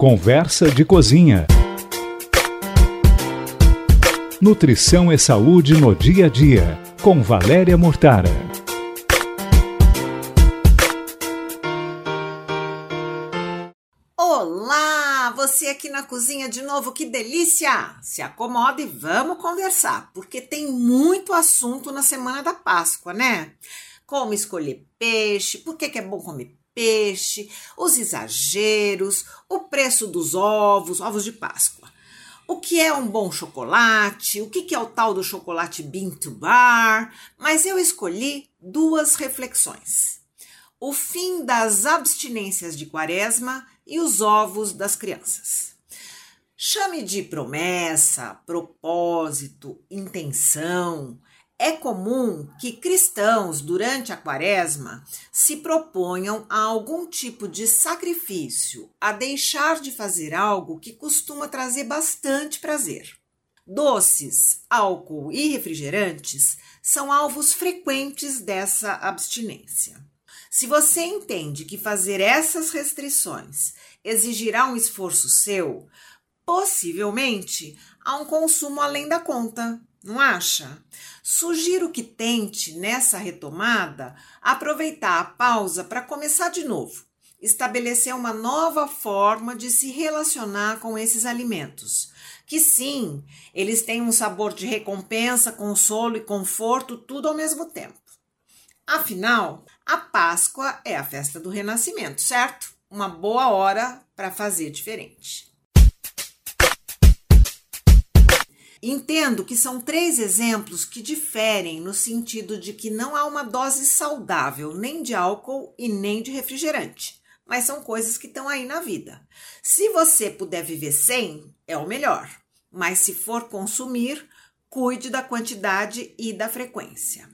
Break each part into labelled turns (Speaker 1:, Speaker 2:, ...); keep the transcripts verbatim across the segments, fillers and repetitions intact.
Speaker 1: Conversa de Cozinha. Nutrição e saúde no dia a dia, com Valéria Mortara.
Speaker 2: Olá, você aqui na cozinha de novo, que delícia! Se acomoda e vamos conversar, porque tem muito assunto na semana da Páscoa, né? Como escolher peixe, por que é bom comer peixe, os exageros, o preço dos ovos, ovos de Páscoa. O que é um bom chocolate, o que é o tal do chocolate bean to bar, mas eu escolhi duas reflexões. O fim das abstinências de Quaresma e os ovos das crianças. Chame de promessa, propósito, intenção. É comum que cristãos, durante a Quaresma, se proponham a algum tipo de sacrifício, a deixar de fazer algo que costuma trazer bastante prazer. Doces, álcool e refrigerantes são alvos frequentes dessa abstinência. Se você entende que fazer essas restrições exigirá um esforço seu, possivelmente há um consumo além da conta. Não acha? Sugiro que tente, nessa retomada, aproveitar a pausa para começar de novo, estabelecer uma nova forma de se relacionar com esses alimentos. Que sim, eles têm um sabor de recompensa, consolo e conforto, tudo ao mesmo tempo. Afinal, a Páscoa é a festa do renascimento, certo? Uma boa hora para fazer diferente. Entendo que são três exemplos que diferem no sentido de que não há uma dose saudável nem de álcool e nem de refrigerante, mas são coisas que estão aí na vida. Se você puder viver sem, é o melhor, mas se for consumir, cuide da quantidade e da frequência.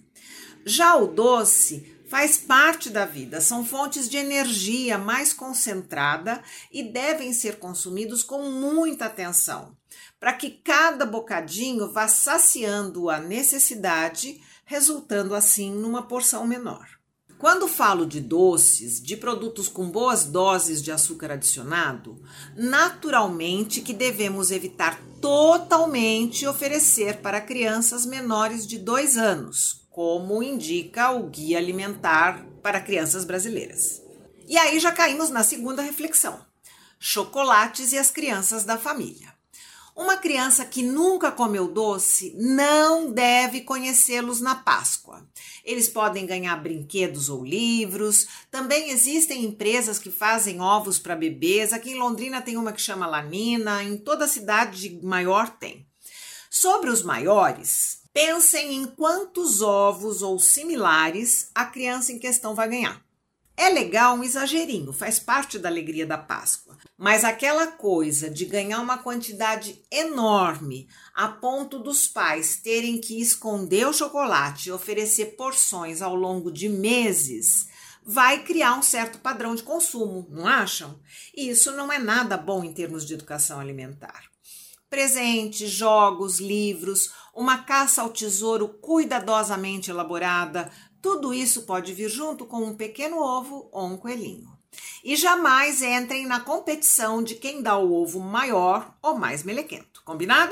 Speaker 2: Já o doce faz parte da vida, são fontes de energia mais concentrada e devem ser consumidos com muita atenção, para que cada bocadinho vá saciando a necessidade, resultando assim numa porção menor. Quando falo de doces, de produtos com boas doses de açúcar adicionado, naturalmente que devemos evitar totalmente oferecer para crianças menores de dois anos, como indica o Guia Alimentar para Crianças Brasileiras. E aí já caímos na segunda reflexão: chocolates e as crianças da família. Uma criança que nunca comeu doce não deve conhecê-los na Páscoa. Eles podem ganhar brinquedos ou livros. Também existem empresas que fazem ovos para bebês. Aqui em Londrina tem uma que chama Lanina, em toda cidade maior tem. Sobre os maiores, pensem em quantos ovos ou similares a criança em questão vai ganhar. É legal um exagerinho, faz parte da alegria da Páscoa, mas aquela coisa de ganhar uma quantidade enorme a ponto dos pais terem que esconder o chocolate e oferecer porções ao longo de meses, vai criar um certo padrão de consumo, não acham? E isso não é nada bom em termos de educação alimentar. Presentes, jogos, livros, uma caça ao tesouro cuidadosamente elaborada, tudo isso pode vir junto com um pequeno ovo ou um coelhinho. E jamais entrem na competição de quem dá o ovo maior ou mais melequento. Combinado?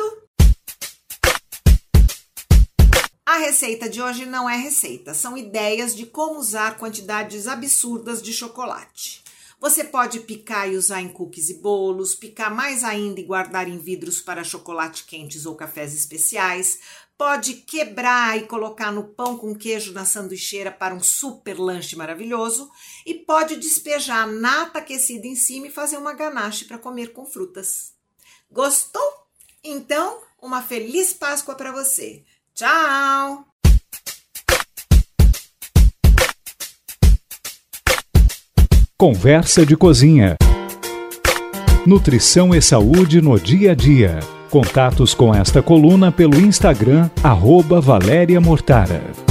Speaker 2: A receita de hoje não é receita, são ideias de como usar quantidades absurdas de chocolate. Você pode picar e usar em cookies e bolos, picar mais ainda e guardar em vidros para chocolate quentes ou cafés especiais. Pode quebrar e colocar no pão com queijo na sanduicheira para um super lanche maravilhoso. E pode despejar a nata aquecida em cima e fazer uma ganache para comer com frutas. Gostou? Então, uma feliz Páscoa para você. Tchau!
Speaker 1: Conversa de Cozinha. Nutrição e saúde no dia a dia. Contatos com esta coluna pelo Instagram, arroba Valéria Mortara.